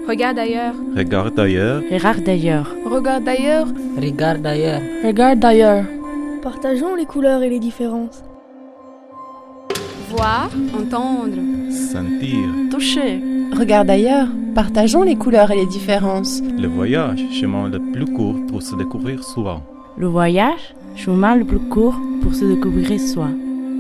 Regarde ailleurs. Regarde ailleurs. Regarde d'ailleurs. Regarde ailleurs. Regarde ailleurs. Regarde d'ailleurs. Partageons les couleurs et les différences. Voir, entendre. Sentir. Toucher. Regarde ailleurs. Partageons les couleurs et les différences. Le voyage, chemin le plus court pour se découvrir soi. Le voyage, chemin le plus court pour se découvrir soi.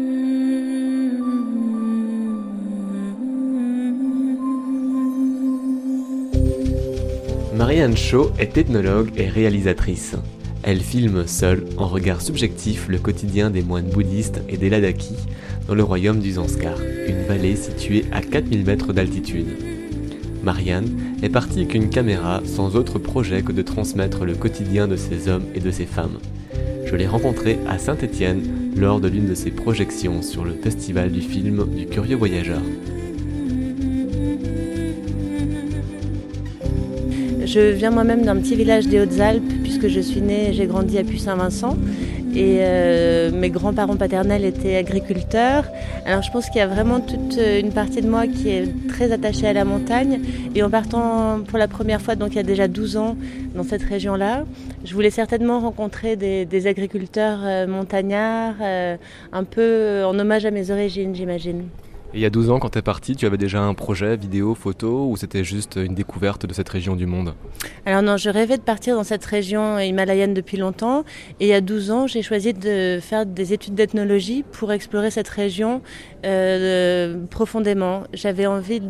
Marianne Shaw est ethnologue et réalisatrice. Elle filme seule, en regard subjectif, le quotidien des moines bouddhistes et des Ladakhi dans le royaume du Zanskar, une vallée située à 4000 mètres d'altitude. Marianne est partie avec une caméra sans autre projet que de transmettre le quotidien de ces hommes et de ces femmes. Je l'ai rencontrée à Saint-Étienne lors de l'une de ses projections sur le festival du film du Curieux Voyageur. Je viens moi-même d'un petit village des Hautes-Alpes puisque je suis née et j'ai grandi à Puy-Saint-Vincent. Et mes grands-parents paternels étaient agriculteurs. Alors je pense qu'il y a vraiment toute une partie de moi qui est très attachée à la montagne. Et en partant pour la première fois, donc il y a déjà 12 ans, dans cette région-là, je voulais certainement rencontrer des agriculteurs montagnards, un peu en hommage à mes origines, j'imagine. Et il y a 12 ans, quand tu es partie, tu avais déjà un projet vidéo, photo, ou c'était juste une découverte de cette région du monde ? Alors non, je rêvais de partir dans cette région himalayenne depuis longtemps. Et il y a 12 ans, j'ai choisi de faire des études d'ethnologie pour explorer cette région profondément. J'avais envie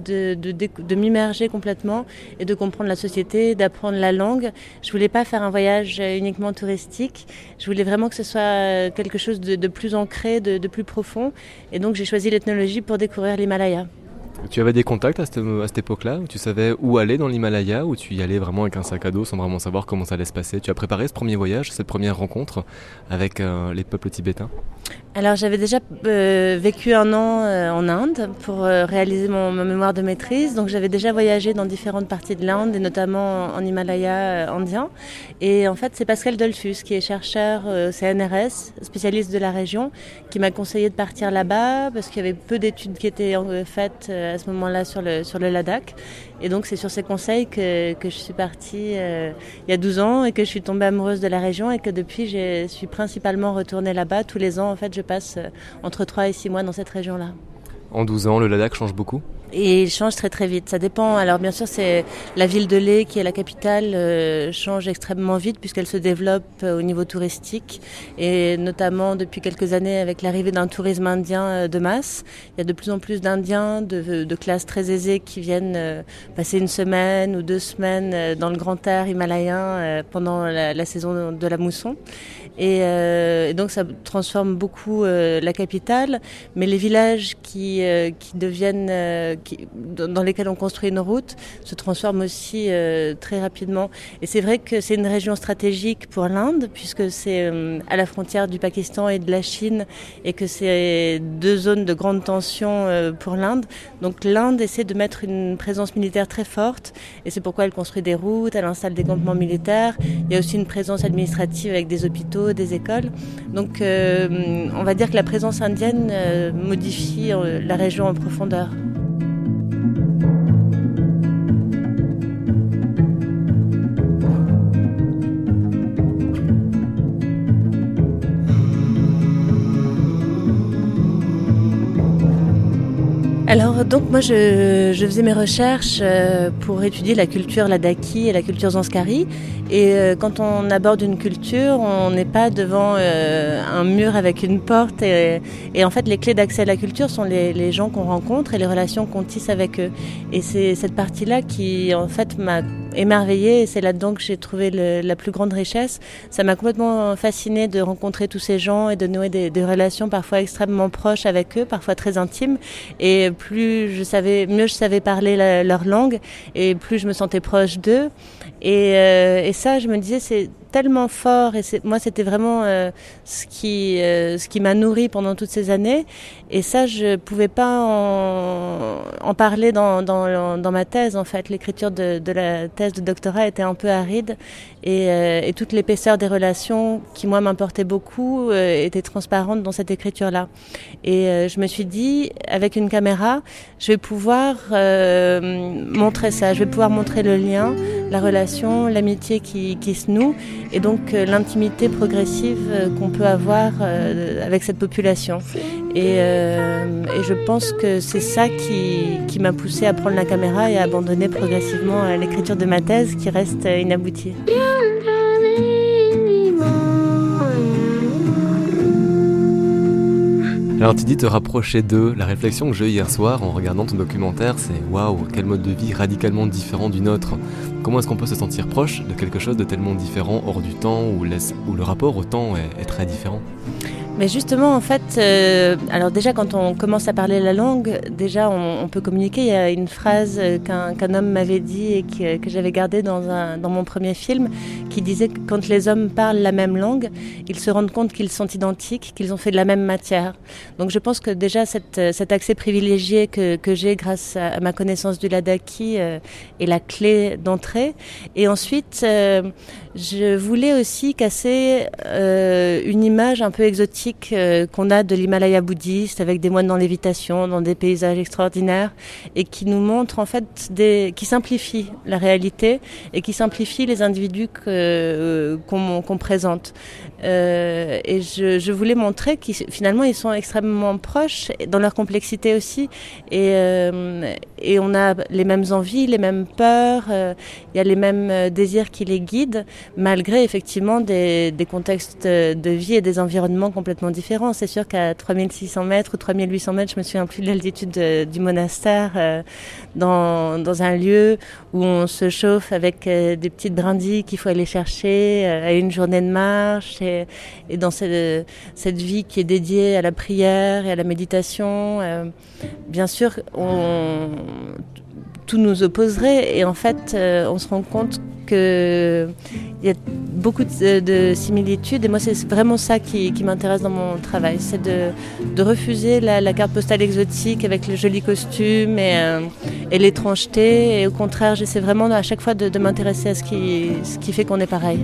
de m'immerger complètement et de comprendre la société, d'apprendre la langue. Je voulais pas faire un voyage uniquement touristique. Je voulais vraiment que ce soit quelque chose de plus ancré, de plus profond. Et donc j'ai choisi l'ethnologie pour découvrir l'Himalaya. Tu avais des contacts à cette époque-là, où tu savais où aller dans l'Himalaya, où tu y allais vraiment avec un sac à dos sans vraiment savoir comment ça allait se passer ? Tu as préparé ce premier voyage, cette première rencontre avec les peuples tibétains ? Alors j'avais déjà vécu 1 an en Inde pour réaliser ma mémoire de maîtrise. Donc j'avais déjà voyagé dans différentes parties de l'Inde et notamment en Himalaya indien. Et en fait c'est Pascal Dollfus qui est chercheur au CNRS, spécialiste de la région, qui m'a conseillé de partir là-bas parce qu'il y avait peu d'études qui étaient faites à ce moment-là sur le Ladakh. Et donc c'est sur ces conseils que je suis partie il y a 12 ans et que je suis tombée amoureuse de la région et que depuis je suis principalement retournée là-bas. Tous les ans en fait je passe entre 3 et 6 mois dans cette région-là. En 12 ans, le Ladakh change beaucoup ? Et il change très très vite, ça dépend. Alors bien sûr, c'est la ville de Leh qui est la capitale change extrêmement vite puisqu'elle se développe au niveau touristique et notamment depuis quelques années avec l'arrivée d'un tourisme indien de masse. Il y a de plus en plus d'Indiens de classes très aisées qui viennent passer 1 semaine ou 2 semaines dans le grand air himalayen pendant la saison de la mousson. Et donc ça transforme beaucoup la capitale, mais les villages qui deviennent dans lesquels on construit une route se transforment aussi très rapidement. Et c'est vrai que c'est une région stratégique pour l'Inde puisque c'est à la frontière du Pakistan et de la Chine et que c'est 2 zones de grande tension pour l'Inde. Donc l'Inde essaie de mettre une présence militaire très forte et c'est pourquoi elle construit des routes, elle installe des campements militaires. Il y a aussi une présence administrative avec des hôpitaux, des écoles. Donc on va dire que la présence indienne modifie la région en profondeur. Alors donc moi je faisais mes recherches pour étudier la culture Ladakhi et la culture Zanskari et quand on aborde une culture on n'est pas devant un mur avec une porte et en fait les clés d'accès à la culture sont les gens qu'on rencontre et les relations qu'on tisse avec eux et c'est cette partie-là qui en fait m'a émerveillée et c'est là-dedans que j'ai trouvé la plus grande richesse. Ça m'a complètement fascinée de rencontrer tous ces gens et de nouer des relations parfois extrêmement proches avec eux, parfois très intimes et mieux je savais parler leur langue et plus je me sentais proche d'eux et ça je me disais c'est tellement fort et moi c'était vraiment ce qui m'a nourri pendant toutes ces années, et ça je pouvais pas en parler dans ma thèse. En fait, l'écriture de la thèse de doctorat était un peu aride, et toute l'épaisseur des relations qui moi m'importait beaucoup était transparente dans cette écriture là, et je me suis dit, avec une caméra je vais pouvoir montrer ça, je vais pouvoir montrer le lien, la relation, l'amitié qui se noue, et donc l'intimité progressive qu'on peut avoir avec cette population. Et je pense que c'est ça qui m'a poussée à prendre la caméra et à abandonner progressivement l'écriture de ma thèse qui reste inaboutie. Alors tu dis te rapprocher d'eux. La réflexion que j'ai eue hier soir en regardant ton documentaire, c'est waouh, quel mode de vie radicalement différent du nôtre. Comment est-ce qu'on peut se sentir proche de quelque chose de tellement différent hors du temps, où le rapport au temps est très différent? Mais justement, en fait, alors déjà quand on commence à parler la langue, déjà on peut communiquer. Il y a une phrase qu'un homme m'avait dit et que j'avais gardée dans mon premier film, qui disait que quand les hommes parlent la même langue, ils se rendent compte qu'ils sont identiques, qu'ils ont fait de la même matière. Donc je pense que déjà cet accès privilégié que j'ai grâce à ma connaissance du ladakhi est la clé d'entrée. Et ensuite, je voulais aussi casser une image un peu exotique qu'on a de l'Himalaya bouddhiste, avec des moines dans lévitation, dans des paysages extraordinaires, et qui nous montre en fait qui simplifie la réalité et qui simplifie les individus qu'on présente. Et je voulais montrer qu'ils finalement ils sont extrêmement proches dans leur complexité aussi, et on a les mêmes envies, les mêmes peurs, il y a les mêmes désirs qui les guident, malgré effectivement des contextes de vie et des environnements complètement différents. C'est sûr qu'à 3600 mètres ou 3800 mètres, je me souviens plus de l'altitude du monastère, dans un lieu où on se chauffe avec des petites brindilles qu'il faut aller chercher à une journée de marche, et dans cette vie qui est dédiée à la prière et à la méditation, bien sûr tout nous opposerait, et en fait on se rend compte qu'il y a beaucoup de similitudes, et moi c'est vraiment ça qui m'intéresse dans mon travail, c'est de refuser la carte postale exotique avec le joli costume et l'étrangeté, et au contraire j'essaie vraiment à chaque fois de m'intéresser à ce qui fait qu'on est pareil.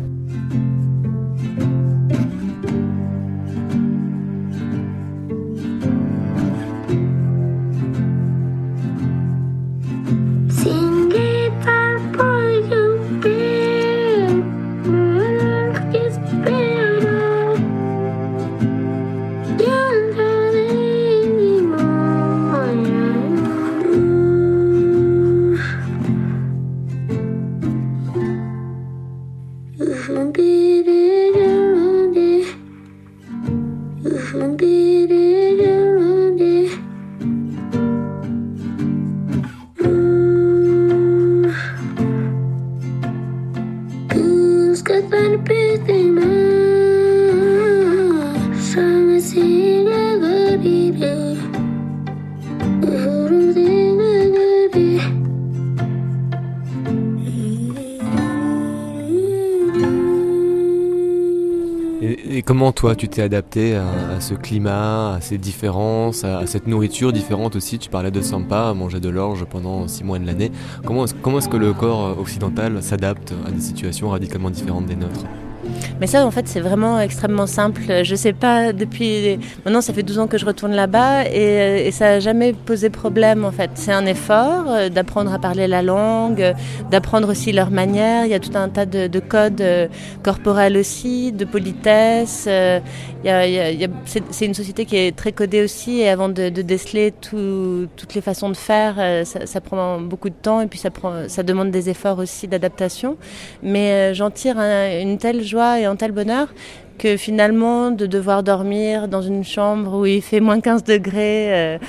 Et comment toi tu t'es adapté à ce climat, à ces différences, à cette nourriture différente aussi? Tu parlais de Sampa, manger de l'orge pendant 6 mois de l'année. Comment est-ce que le corps occidental s'adapte à des situations radicalement différentes des nôtres? Mais ça, en fait, c'est vraiment extrêmement simple. Je sais pas, maintenant, ça fait 12 ans que je retourne là-bas, et ça n'a jamais posé problème, en fait. C'est un effort d'apprendre à parler la langue, d'apprendre aussi leur manière. Il y a tout un tas de codes corporels aussi, de politesse. C'est une société qui est très codée aussi, et avant de déceler toutes les façons de faire, ça prend beaucoup de temps, et puis ça demande des efforts aussi d'adaptation. Mais j'en tire une telle joie et un tel bonheur que finalement de devoir dormir dans une chambre où il fait moins 15 degrés,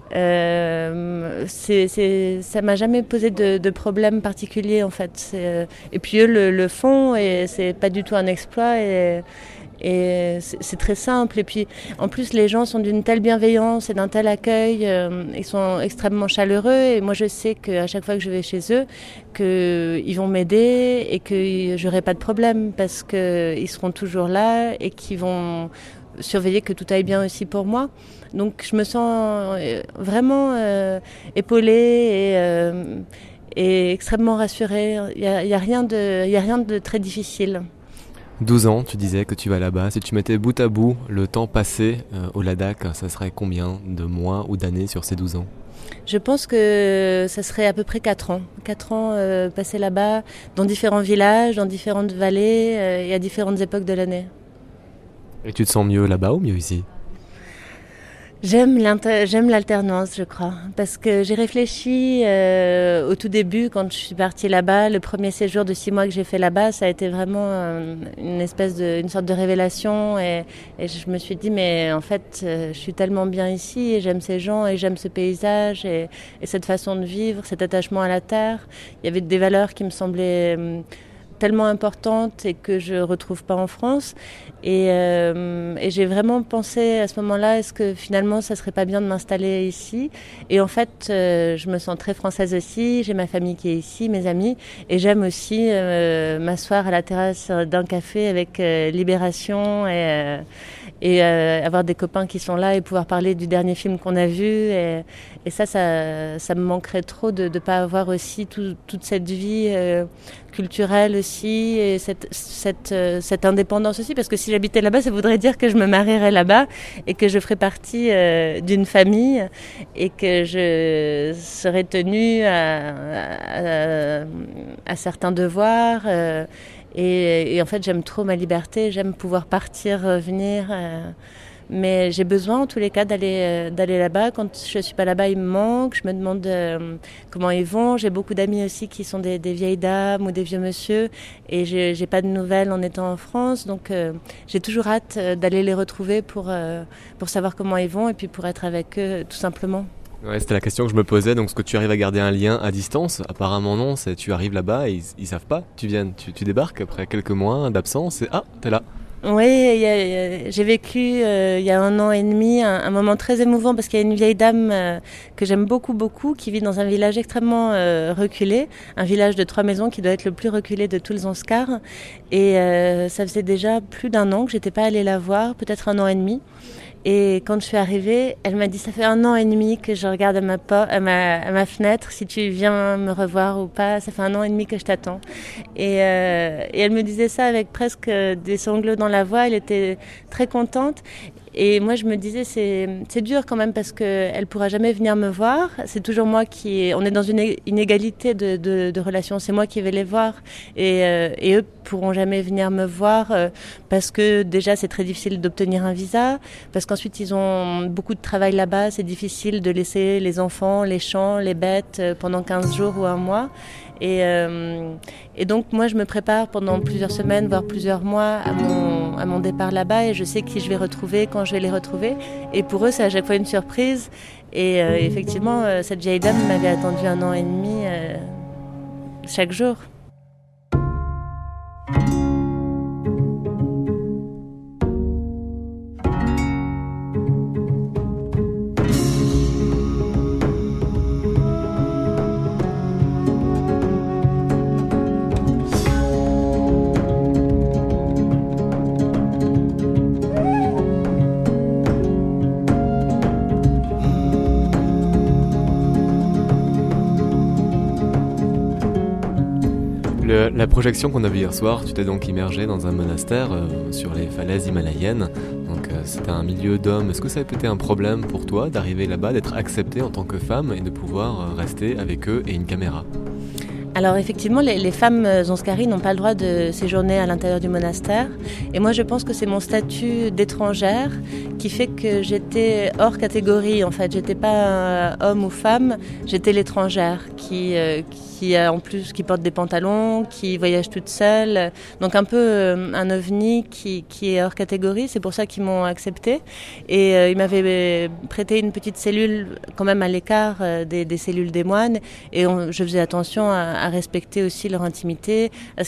ça m'a jamais posé de problème particulier en fait. Et puis eux le font, et c'est pas du tout un exploit, et Et c'est très simple. Et puis, en plus, les gens sont d'une telle bienveillance et d'un tel accueil. Ils sont extrêmement chaleureux. Et moi, je sais qu'à chaque fois que je vais chez eux, qu'ils vont m'aider et que j'aurai pas de problème parce qu'ils seront toujours là et qu'ils vont surveiller que tout aille bien aussi pour moi. Donc, je me sens vraiment épaulée et extrêmement rassurée. Il y a rien de très difficile. 12 ans, tu disais que tu vas là-bas. Si tu mettais bout à bout le temps passé au Ladakh, ça serait combien de mois ou d'années sur ces 12 ans ? Je pense que ça serait à peu près 4 ans. 4 ans passés là-bas, dans différents villages, dans différentes vallées et à différentes époques de l'année. Et tu te sens mieux là-bas ou mieux ici ? J'aime l'alternance, je crois, parce que j'ai réfléchi au tout début quand je suis partie là-bas. Le premier séjour de 6 mois que j'ai fait là-bas, ça a été vraiment une sorte de révélation et je me suis dit mais en fait je suis tellement bien ici et j'aime ces gens et j'aime ce paysage et cette façon de vivre, cet attachement à la terre. Il y avait des valeurs qui me semblaient tellement importante et que je retrouve pas en France et j'ai vraiment pensé à ce moment-là est-ce que finalement ça serait pas bien de m'installer ici et en fait je me sens très française aussi, j'ai ma famille qui est ici, mes amis et j'aime aussi m'asseoir à la terrasse d'un café avec Libération et avoir des copains qui sont là et pouvoir parler du dernier film qu'on a vu et ça me manquerait trop de pas avoir aussi toute cette vie culturelle aussi et cette indépendance aussi parce que si j'habitais là-bas ça voudrait dire que je me marierais là-bas et que je ferais partie d'une famille et que je serais tenue à certains devoirs et en fait j'aime trop ma liberté, j'aime pouvoir partir, revenir mais j'ai besoin en tous les cas d'aller là-bas. Quand je suis pas là-bas, il me manque. Je me demande comment ils vont. J'ai beaucoup d'amis aussi qui sont des vieilles dames ou des vieux monsieur et j'ai pas de nouvelles en étant en France. Donc j'ai toujours hâte d'aller les retrouver pour savoir comment ils vont et puis pour être avec eux tout simplement. Ouais, c'était la question que je me posais. Donc, est-ce que tu arrives à garder un lien à distance ? Apparemment non. Tu arrives là-bas et ils savent pas. Tu débarques après quelques mois d'absence et t'es là. Oui, j'ai vécu il y a 1 an et demi un moment très émouvant parce qu'il y a une vieille dame que j'aime beaucoup qui vit dans un village extrêmement reculé, un village de 3 maisons qui doit être le plus reculé de tout le Zanskar et ça faisait déjà plus d'1 an que j'étais pas allée la voir, peut-être 1 an et demi. Et quand je suis arrivée, elle m'a dit ça fait 1 an et demi que je regarde à ma fenêtre si tu viens me revoir ou pas. Ça fait 1 an et demi que je t'attends. Et elle me disait ça avec presque des sanglots dans la voix. Elle était très contente. Et moi, je me disais, c'est dur quand même parce qu'elle pourra jamais venir me voir. C'est toujours moi on est dans une inégalité de relations. C'est moi qui vais les voir. Et eux pourront jamais venir me voir parce que déjà, c'est très difficile d'obtenir un visa. Parce qu'ensuite, ils ont beaucoup de travail là-bas. C'est difficile de laisser les enfants, les champs, les bêtes pendant 15 jours ou 1 mois. Et donc moi je me prépare pendant plusieurs semaines, voire plusieurs mois à mon départ là-bas et je sais qui je vais retrouver, quand je vais les retrouver. Et pour eux c'est à chaque fois une surprise. Et effectivement cette vieille dame m'avait attendu 1 an et demi chaque jour. La projection qu'on a vue hier soir, tu t'es donc immergée dans un monastère sur les falaises himalayennes. Donc c'était un milieu d'hommes. Est-ce que ça a été un problème pour toi d'arriver là-bas, d'être acceptée en tant que femme et de pouvoir rester avec eux et une caméra ? Alors effectivement, les femmes zanskaris n'ont pas le droit de séjourner à l'intérieur du monastère. Et moi, je pense que c'est mon statut d'étrangère qui fait que j'étais hors catégorie. En fait, j'étais pas homme ou femme, j'étais l'étrangère qui porte des pantalons, qui voyage toute seule. Donc un peu un ovni qui est hors catégorie. C'est pour ça qu'ils m'ont acceptée. Et ils m'avaient prêté une petite cellule quand même à l'écart des cellules des moines. Et je faisais attention à à respecter aussi leur intimité,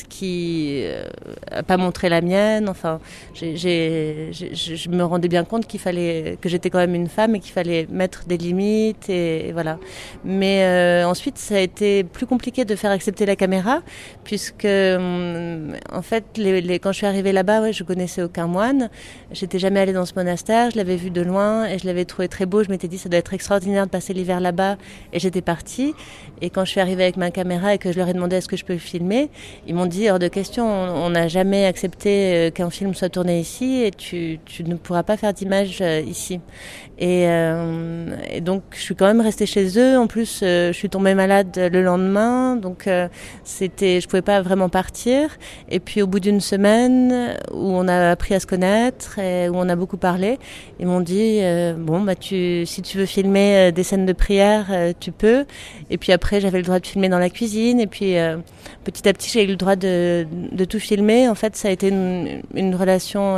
à pas montrer la mienne. Enfin, je me rendais bien compte que j'étais quand même une femme et qu'il fallait mettre des limites et voilà. Mais ensuite, ça a été plus compliqué de faire accepter la caméra, puisque en fait, quand je suis arrivée là-bas, je connaissais aucun moine. J'étais jamais allée dans ce monastère. Je l'avais vu de loin et je l'avais trouvé très beau. Je m'étais dit, ça doit être extraordinaire de passer l'hiver là-bas. Et j'étais partie. Et quand je suis arrivée avec ma caméra et que je leur ai demandé est-ce que je peux filmer, ils m'ont dit hors de question. On n'a jamais accepté qu'un film soit tourné ici et tu ne pourras pas faire d'image ici. Et donc, je suis quand même restée chez eux. En plus, je suis tombée malade le lendemain. Donc, je pouvais pas vraiment partir. Et puis, au bout d'une semaine où on a appris à se connaître et où on a beaucoup parlé, ils m'ont dit si tu veux filmer des scènes de prière, tu peux. Et puis après, j'avais le droit de filmer dans la cuisine. Et puis, petit à petit, j'ai eu le droit de tout filmer. En fait, ça a été une relation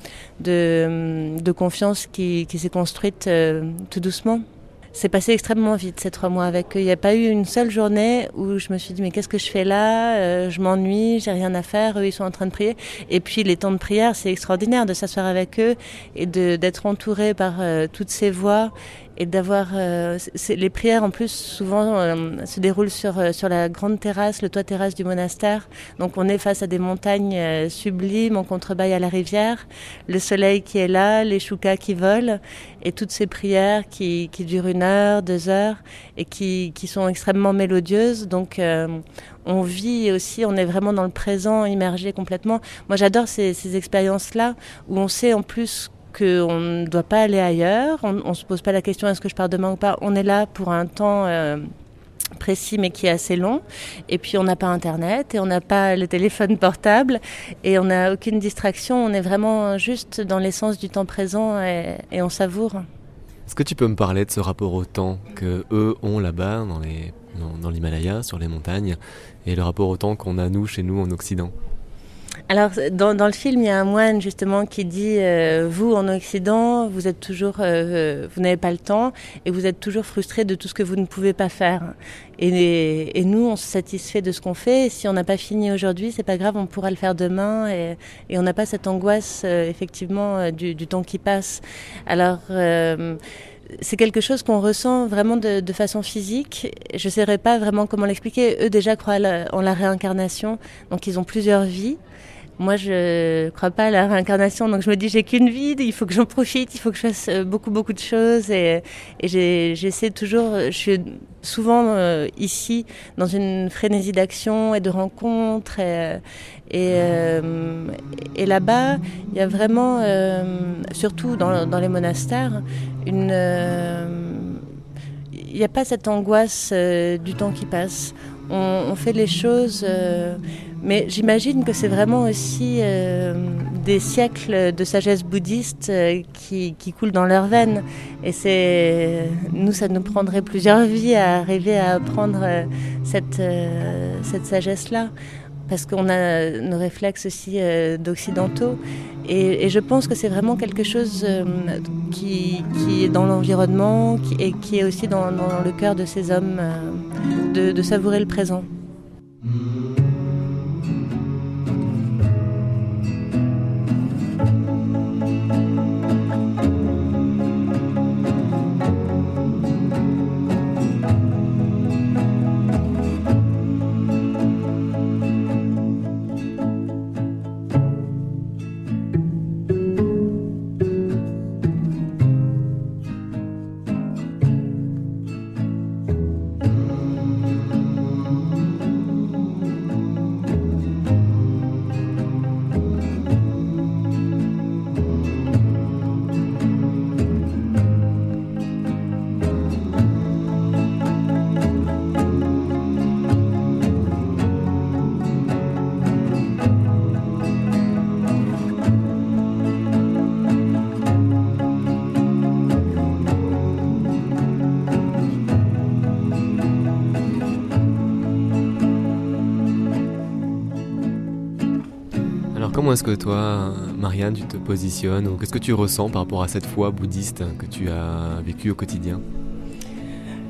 de confiance qui s'est construite tout doucement. C'est passé extrêmement vite ces 3 mois avec eux. Il n'y a pas eu une seule journée où je me suis dit mais qu'est-ce que je fais là, je m'ennuie, j'ai rien à faire, eux ils sont en train de prier. Et puis les temps de prière, c'est extraordinaire de s'asseoir avec eux et d'être entouré par toutes ces voix et d'avoir les prières en plus souvent se déroulent sur la grande terrasse, le toit terrasse du monastère. Donc on est face à des montagnes sublimes, en contrebas il y a la rivière, le soleil qui est là, les choucas qui volent et toutes ces prières qui durent 1 heure, 2 heures et qui sont extrêmement mélodieuses. Donc on vit aussi, on est vraiment dans le présent, immergé complètement. Moi j'adore ces expériences-là où on sait en plus qu'on ne doit pas aller ailleurs, on ne se pose pas la question est-ce que je pars demain ou pas, on est là pour un temps précis mais qui est assez long et puis on n'a pas internet et on n'a pas le téléphone portable et on n'a aucune distraction, on est vraiment juste dans l'essence du temps présent et on savoure. Est-ce que tu peux me parler de ce rapport au temps que eux ont là-bas dans l'Himalaya, sur les montagnes, et le rapport au temps qu'on a chez nous en Occident? Alors, dans le film, il y a un moine justement qui dit vous, en Occident, vous êtes toujours, vous n'avez pas le temps et vous êtes toujours frustrés de tout ce que vous ne pouvez pas faire. Et nous, on se satisfait de ce qu'on fait. Et si on n'a pas fini aujourd'hui, c'est pas grave, on pourra le faire demain. Et on n'a pas cette angoisse, effectivement, du temps qui passe. Alors, c'est quelque chose qu'on ressent vraiment de façon physique. Je ne saurais pas vraiment comment l'expliquer. Eux déjà croient en la réincarnation, donc ils ont plusieurs vies. Moi, je crois pas à la réincarnation, donc je me dis j'ai qu'une vie, il faut que j'en profite, il faut que je fasse beaucoup de choses et j'essaie toujours. Je suis souvent ici dans une frénésie d'action et de rencontres et là-bas, il y a vraiment, surtout dans les monastères, il n'y a pas cette angoisse du temps qui passe. On fait les choses, mais j'imagine que c'est vraiment aussi des siècles de sagesse bouddhiste qui coulent dans leurs veines. Et nous, ça nous prendrait plusieurs vies à arriver à apprendre cette sagesse-là. Parce qu'on a nos réflexes aussi d'occidentaux. Et je pense que c'est vraiment quelque chose qui est dans l'environnement et qui est aussi dans le cœur de ces hommes, de savourer le présent. Comment est-ce que toi, Marianne, tu te positionnes ou qu'est-ce que tu ressens par rapport à cette foi bouddhiste que tu as vécue au quotidien ?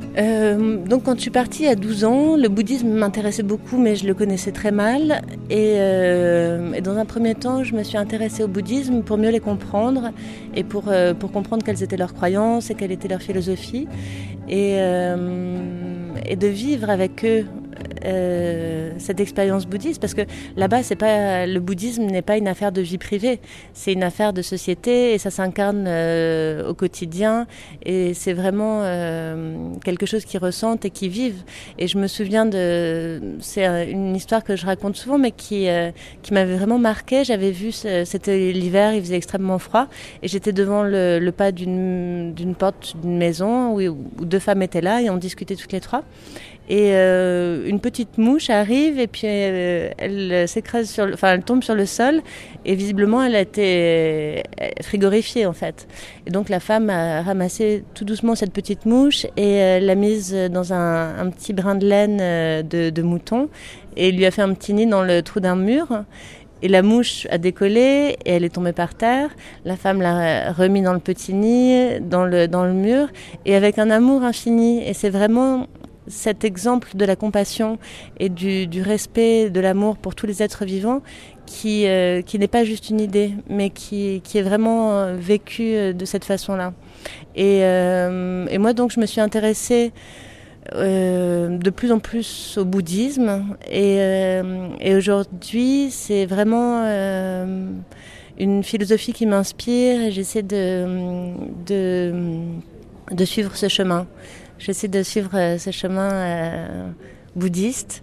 Donc quand je suis partie à 12 ans, le bouddhisme m'intéressait beaucoup, mais je le connaissais très mal. Et dans un premier temps, je me suis intéressée au bouddhisme pour mieux les comprendre et pour comprendre quelles étaient leurs croyances et quelle était leur philosophie. Et de vivre avec eux cette expérience bouddhiste, parce que là-bas, le bouddhisme n'est pas une affaire de vie privée, c'est une affaire de société et ça s'incarne au quotidien et c'est vraiment quelque chose qu'ils ressentent et qu'ils vivent. Et je me souviens c'est une histoire que je raconte souvent, mais qui m'avait vraiment marquée. J'avais vu, c'était l'hiver, il faisait extrêmement froid et j'étais devant le pas d'une porte d'une maison où 2 femmes étaient là et on discutait toutes les 3. Et une petite mouche arrive et puis elle s'écrase elle tombe sur le sol et visiblement elle a été frigorifiée en fait. Et donc la femme a ramassé tout doucement cette petite mouche et l'a mise dans un petit brin de laine de mouton et lui a fait un petit nid dans le trou d'un mur. Et la mouche a décollé et elle est tombée par terre. La femme l'a remis dans le petit nid, dans le mur et avec un amour infini. Et c'est vraiment cet exemple de la compassion et du respect, de l'amour pour tous les êtres vivants qui n'est pas juste une idée, mais qui est vraiment vécu de cette façon-là. Et moi, donc, je me suis intéressée de plus en plus au bouddhisme et aujourd'hui, c'est vraiment une philosophie qui m'inspire et j'essaie de suivre ce chemin. J'essaie de suivre ce chemin bouddhiste.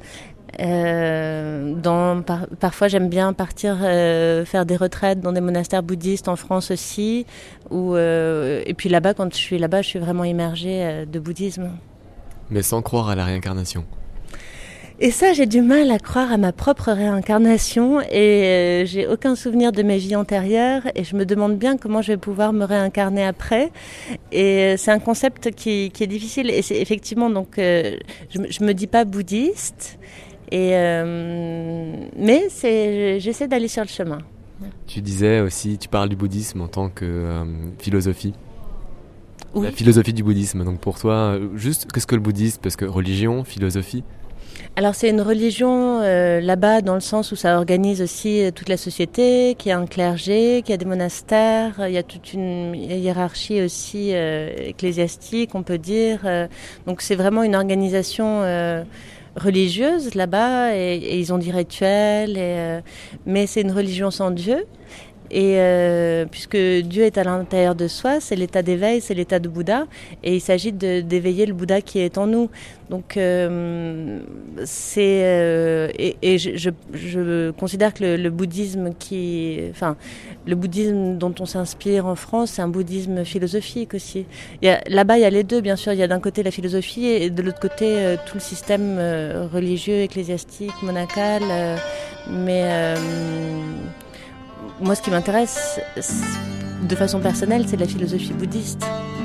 Parfois, j'aime bien partir faire des retraites dans des monastères bouddhistes en France aussi. Et puis là-bas, quand je suis là-bas, je suis vraiment immergée de bouddhisme. Mais sans croire à la réincarnation. Et ça, j'ai du mal à croire à ma propre réincarnation et j'ai aucun souvenir de mes vies antérieures et je me demande bien comment je vais pouvoir me réincarner après. Et c'est un concept qui est difficile et c'est effectivement donc je me dis pas bouddhiste mais j'essaie d'aller sur le chemin. Tu disais aussi, tu parles du bouddhisme en tant que philosophie. Oui. La philosophie du bouddhisme. Donc pour toi, juste qu'est-ce que le bouddhisme ? Parce que religion, philosophie. Alors c'est une religion là-bas dans le sens où ça organise aussi toute la société, qu'il y a un clergé, qu'il y a des monastères, il y a toute une hiérarchie aussi ecclésiastique, on peut dire. Donc c'est vraiment une organisation religieuse là-bas et ils ont des rituels, mais c'est une religion sans Dieu. Et puisque Dieu est à l'intérieur de soi, c'est l'état d'éveil, c'est l'état de Bouddha, et il s'agit d'éveiller le Bouddha qui est en nous. Donc je considère que le bouddhisme le bouddhisme dont on s'inspire en France, c'est un bouddhisme philosophique aussi. Là-bas, il y a les deux, bien sûr. Il y a d'un côté la philosophie et de l'autre côté tout le système religieux, ecclésiastique, monacal, moi, ce qui m'intéresse de façon personnelle, c'est la philosophie bouddhiste.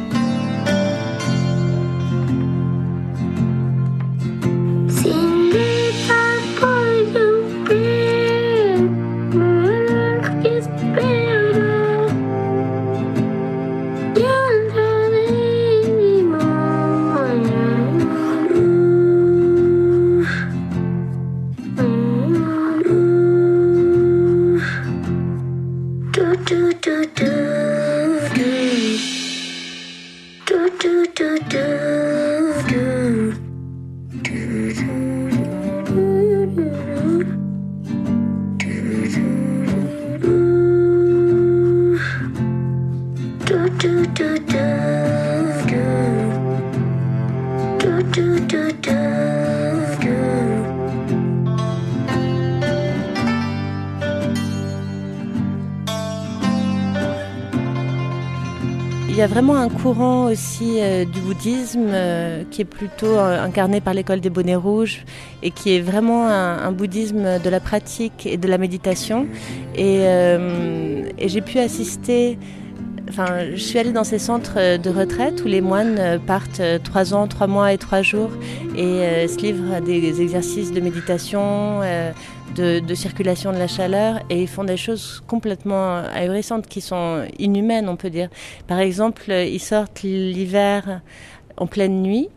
Il y a vraiment un courant aussi du bouddhisme qui est plutôt incarné par l'école des bonnets rouges et qui est vraiment un bouddhisme de la pratique et de la méditation. Et j'ai pu assister... je suis allée dans ces centres de retraite où les moines partent 3 ans, 3 mois et 3 jours et se livrent à des exercices de méditation, de circulation de la chaleur, et ils font des choses complètement ahurissantes qui sont inhumaines, on peut dire. Par exemple, ils sortent l'hiver en pleine nuit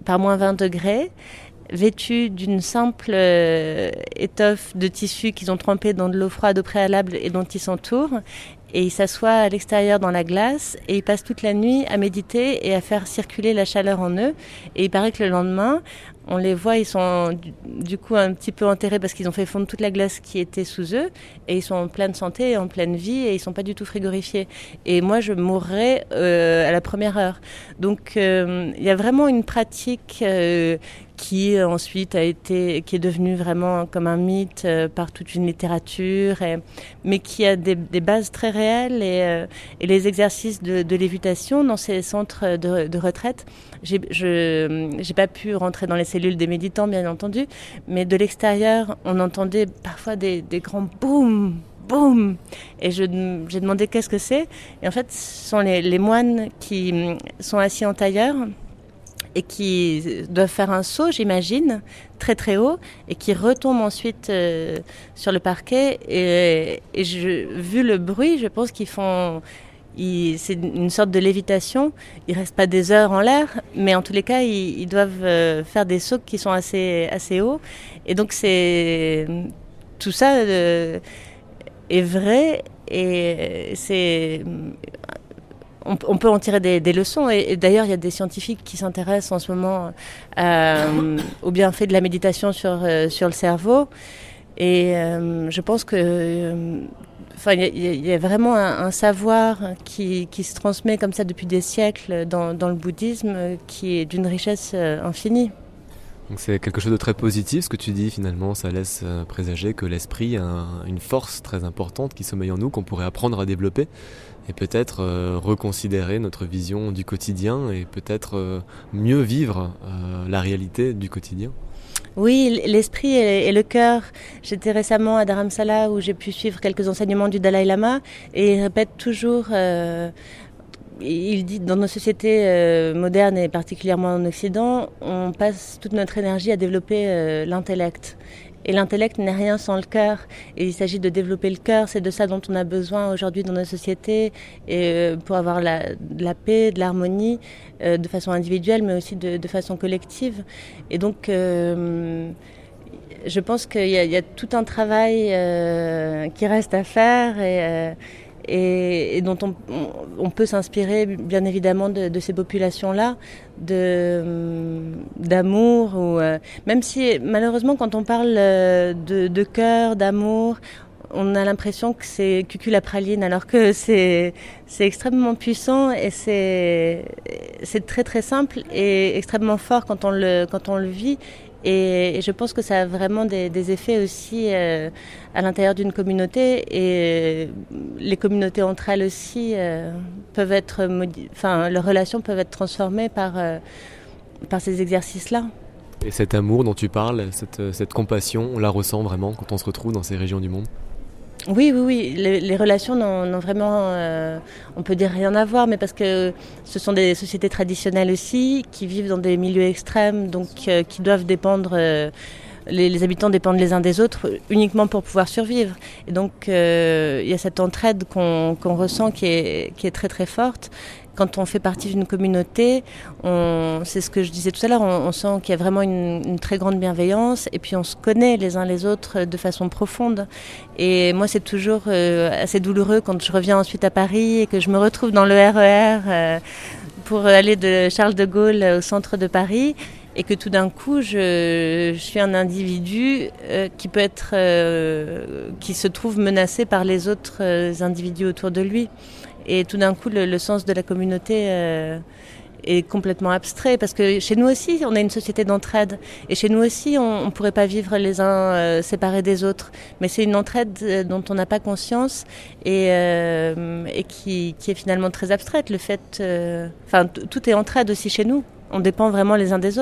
par moins 20 degrés, vêtus d'une simple étoffe de tissu qu'ils ont trempée dans de l'eau froide au préalable et dont ils s'entourent. Et ils s'assoient à l'extérieur dans la glace et ils passent toute la nuit à méditer et à faire circuler la chaleur en eux. Et il paraît que le lendemain, on les voit, ils sont du coup un petit peu enterrés parce qu'ils ont fait fondre toute la glace qui était sous eux. Et ils sont en pleine santé et en pleine vie et ils ne sont pas du tout frigorifiés. Et moi, je mourrais à la première heure. Donc, il y a vraiment une pratique qui ensuite qui est devenue vraiment comme un mythe par toute une littérature, mais qui a des bases très réelles et les exercices de lévitation dans ces centres de retraite. J'ai pas pu rentrer dans les cellules des méditants, bien entendu, mais de l'extérieur, on entendait parfois des grands boum, boum, et j'ai demandé qu'est-ce que c'est. Et en fait, ce sont les moines qui sont assis en tailleur et qui doivent faire un saut, j'imagine, très très haut, et qui retombent ensuite sur le parquet. Et vu le bruit, je pense qu'ils font... c'est une sorte de lévitation. Ils restent pas des heures en l'air, mais en tous les cas, ils doivent faire des sauts qui sont assez hauts. Et donc, tout ça est vrai, et c'est... On peut en tirer des leçons. Et d'ailleurs, il y a des scientifiques qui s'intéressent en ce moment au bienfait de la méditation sur le cerveau. Et je pense que... il y a vraiment un savoir qui se transmet comme ça depuis des siècles dans le bouddhisme, qui est d'une richesse infinie. Donc c'est quelque chose de très positif ce que tu dis finalement, ça laisse présager que l'esprit a une force très importante qui sommeille en nous, qu'on pourrait apprendre à développer et peut-être reconsidérer notre vision du quotidien et peut-être mieux vivre la réalité du quotidien. Oui, l'esprit et le cœur. J'étais récemment à Dharamsala où j'ai pu suivre quelques enseignements du Dalai Lama et il répète toujours... il dit dans nos sociétés modernes et particulièrement en Occident, on passe toute notre énergie à développer l'intellect. Et l'intellect n'est rien sans le cœur. Et il s'agit de développer le cœur. C'est de ça dont on a besoin aujourd'hui dans nos sociétés et pour avoir de la paix, de l'harmonie, de façon individuelle, mais aussi de façon collective. Et donc, je pense qu'il y a tout un travail qui reste à faire et dont on peut s'inspirer bien évidemment de ces populations-là, d'amour, ou même si malheureusement quand on parle de cœur, d'amour, on a l'impression que c'est cucul-la-praline, alors que c'est extrêmement puissant et c'est très très simple et extrêmement fort quand on le vit. Et je pense que ça a vraiment des effets aussi à l'intérieur d'une communauté, et les communautés entre elles aussi peuvent être leurs relations peuvent être transformées par ces exercices-là. Et cet amour dont tu parles, cette compassion, on la ressent vraiment quand on se retrouve dans ces régions du monde? Oui. Les relations n'ont vraiment, on peut dire, rien à voir, mais parce que ce sont des sociétés traditionnelles aussi, qui vivent dans des milieux extrêmes, donc qui doivent dépendre, les habitants dépendent les uns des autres uniquement pour pouvoir survivre. Et donc, il y a cette entraide qu'on ressent qui est très très forte. Quand on fait partie d'une communauté, c'est ce que je disais tout à l'heure, on sent qu'il y a vraiment une très grande bienveillance, et puis on se connaît les uns les autres de façon profonde. Et moi, c'est toujours assez douloureux quand je reviens ensuite à Paris et que je me retrouve dans le RER pour aller de Charles de Gaulle au centre de Paris, et que tout d'un coup, je suis un individu qui peut être, qui se trouve menacé par les autres individus autour de lui. Et tout d'un coup, le sens de la communauté est complètement abstrait, parce que chez nous aussi, on est une société d'entraide. Et chez nous aussi, on ne pourrait pas vivre les uns séparés des autres. Mais c'est une entraide dont on n'a pas conscience et qui est finalement très abstraite. Le fait, tout est entraide aussi chez nous. On dépend vraiment les uns des autres.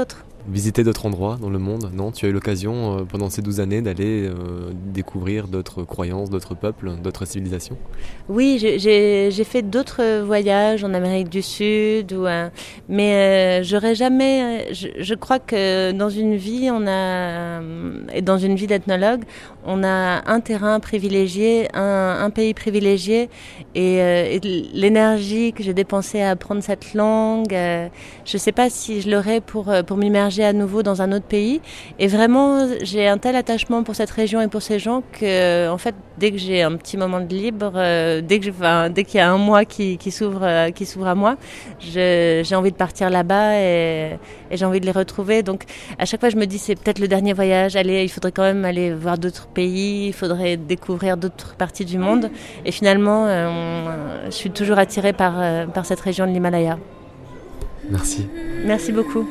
visiter d'autres endroits dans le monde, non? Tu as eu l'occasion pendant ces 12 années d'aller découvrir d'autres croyances, d'autres peuples, d'autres civilisations? Oui, j'ai fait d'autres voyages en Amérique du Sud, mais j'aurais jamais. Je crois que dans une vie, et dans une vie d'ethnologue, on a un terrain privilégié, un pays privilégié, et l'énergie que j'ai dépensée à apprendre cette langue, je ne sais pas si je l'aurais pour m'immerger à nouveau dans un autre pays. Et vraiment, j'ai un tel attachement pour cette région et pour ces gens que, en fait, dès que j'ai un petit moment de libre, dès qu'il y a un mois qui s'ouvre à moi, j'ai envie de partir là-bas et j'ai envie de les retrouver. Donc, à chaque fois, je me dis, c'est peut-être le dernier voyage. Allez, il faudrait quand même aller voir d'autres pays, il faudrait découvrir d'autres parties du monde. Et finalement, je suis toujours attirée par cette région de l'Himalaya. Merci. Merci beaucoup.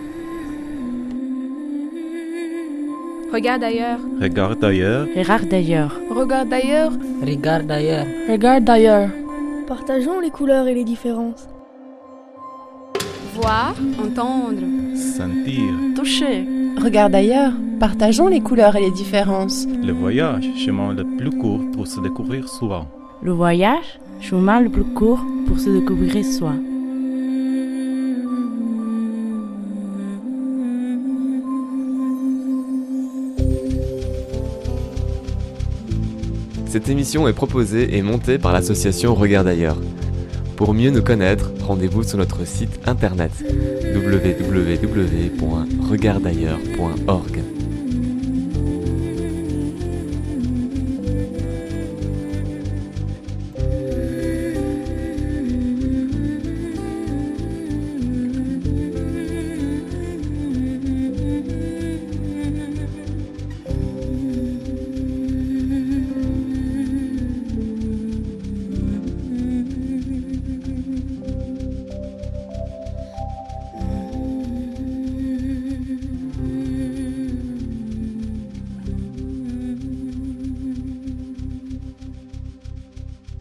Regarde ailleurs. Regarde ailleurs. Regarde d'ailleurs. Regarde ailleurs. Regarde ailleurs. Regarde d'ailleurs. Partageons les couleurs et les différences. Voir, entendre. Sentir. Toucher. Regarde d'ailleurs. Partageons les couleurs et les différences. Le voyage, chemin le plus court pour se découvrir soi. Le voyage, chemin le plus court pour se découvrir soi. Cette émission est proposée et montée par l'association Regarde ailleurs. Pour mieux nous connaître, rendez-vous sur notre site internet www.regardailleurs.org.